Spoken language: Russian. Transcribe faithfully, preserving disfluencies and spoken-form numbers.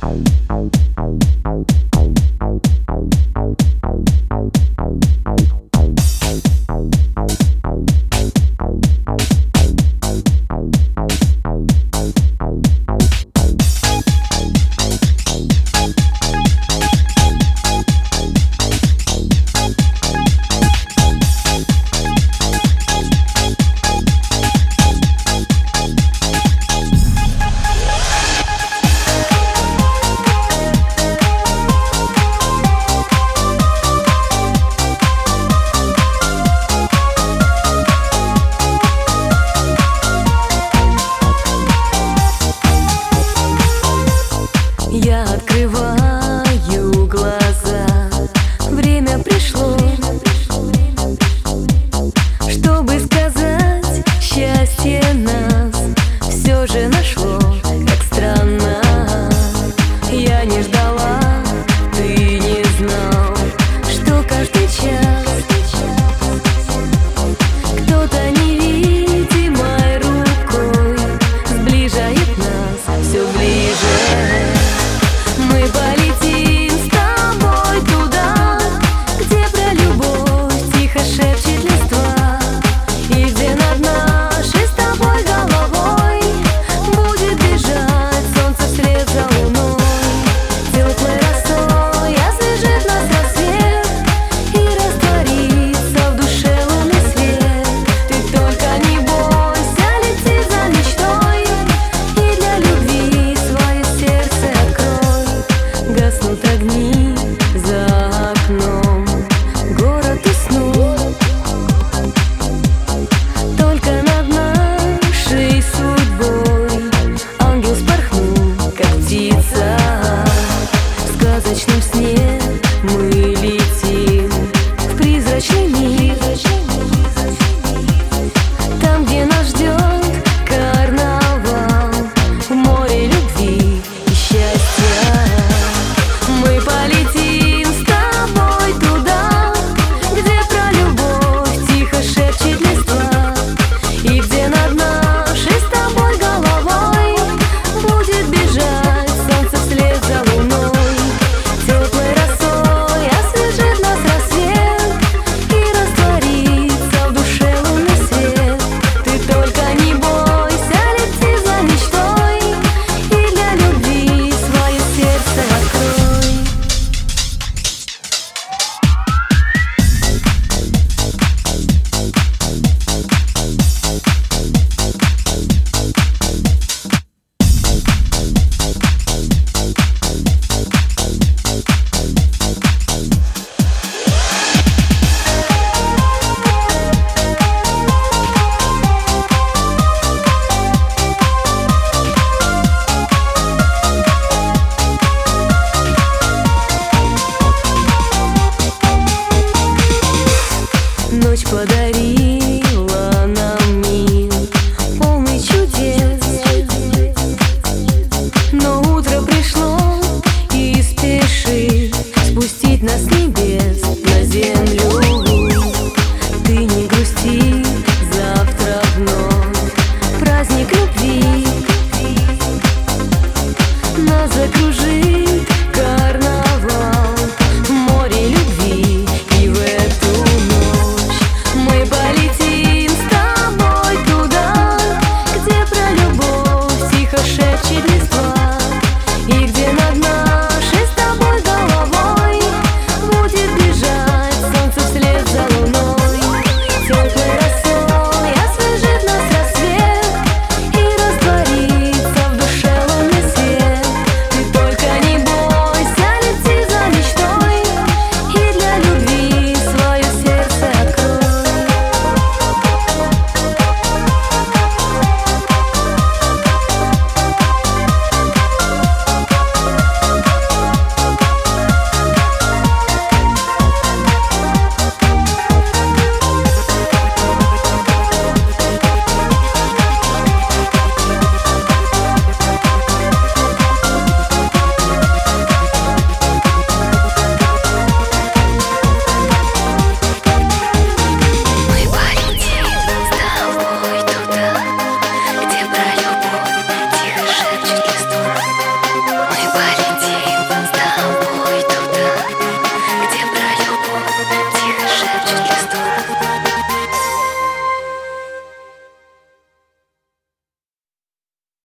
Я открываю глаза, время пришло, чтобы сказать, счастье нас все же нашло. Как странно, я не ждала, ты не знал, что каждый час кто-то невидимой рукой сближает нас все ближе. Мы полетим с тобой туда, где про любовь тихо шепчет листва, и где над нашей с тобой головой будет бежать солнце вслед за луной. Теплой росой освежит нас рассвет и растворится в душе лунный свет. Ты только не бойся, лети за мечтой, и для любви свое сердце открой. Гаснут огни за окном, город уснул, только над нашей судьбой ангел вспорхнул, как птица. В сказочном сне мы летим в призрачный мир, там, где нас ждет карнавал, в море любви и счастья. Мы полетим с тобой туда, где про любовь тихо шепчет листва, и где над нашей с тобой головой будет бежать солнце вслед за луной. Теплой росой освежит нас рассвет и растворится в душе лунный свет. Ты только не бойся, лети за мечтой, и для любви свое сердце открой. Ночь подарила нам мир, полный чудес, но утро пришло и спешит спустить нас с небес на землю. Ты не грусти, завтра вновь праздник любви нас закружит.